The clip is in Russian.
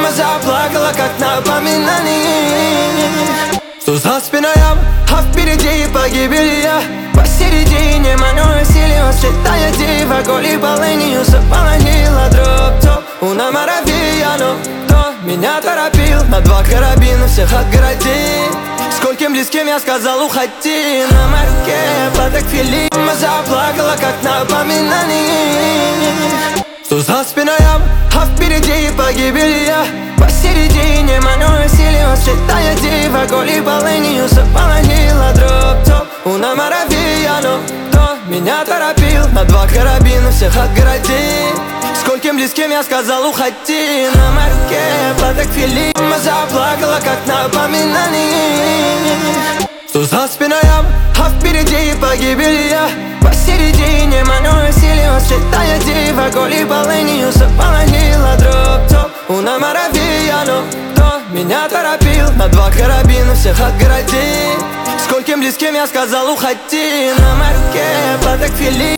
заплакала, как напоминание. Что за спиной я, а впереди погибель я. Посередине маню силио, святая дива. Голи полынью заполонила дроп-топ. Una maravilla, но кто меня торопил? На два карабина всех отгородил. Скольким близким я сказал уходи. На морке Патек Филиппа заплакала, как напоминание. Что за спиной я, а впереди погибель я. Посередине маню силио, святая дива. Голи полынью заполонила дроп-топ. Una maravilla, но кто меня торопил? На два карабина всех отгородил. Скольким близким я сказал уходи. На морке Патек Филиппа заплакала, как напоминание. Что за спиной я, а впереди погибель я. Посередине маню силио, святая дива. Голи полынью заполонила дроп-топ. Una maravilla, но кто меня торопил? На два карабина всех отгородил. Скольким близким я сказал уходи. На морке Патек Филиппа.